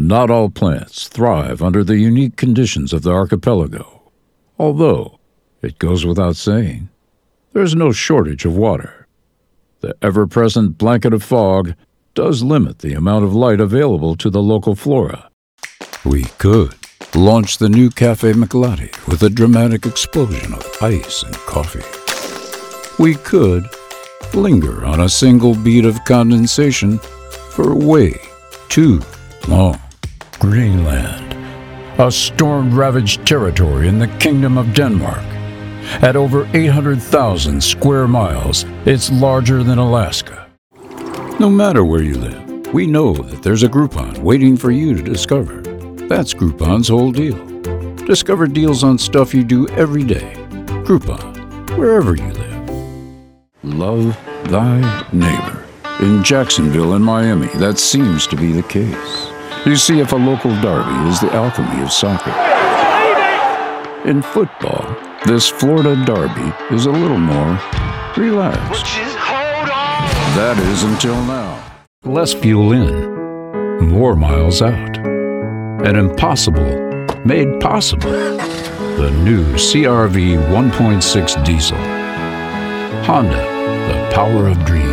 Not all plants thrive under the unique conditions of the archipelago. Although, it goes without saying, there's no shortage of water. The ever-present blanket of fog does limit the amount of light available to the local flora. We could launch the new Cafe Michelati with a dramatic explosion of ice and coffee. We could linger on a single bead of condensation for way too long. Greenland, a storm-ravaged territory in the Kingdom of Denmark. At over 800,000 square miles, it's larger than Alaska. No matter where you live, we know that there's a Groupon waiting for you to discover. That's Groupon's whole deal. Discover deals on stuff you do every day. Groupon, wherever you live. Love thy neighbor. In Jacksonville and Miami, that seems to be the case. You see, if a local derby is the alchemy of soccer. In football, this Florida derby is a little more relaxed. That is until now. Less fuel in, more miles out. An impossible made possible. The new CR-V 1.6 diesel. Honda, the power of dreams.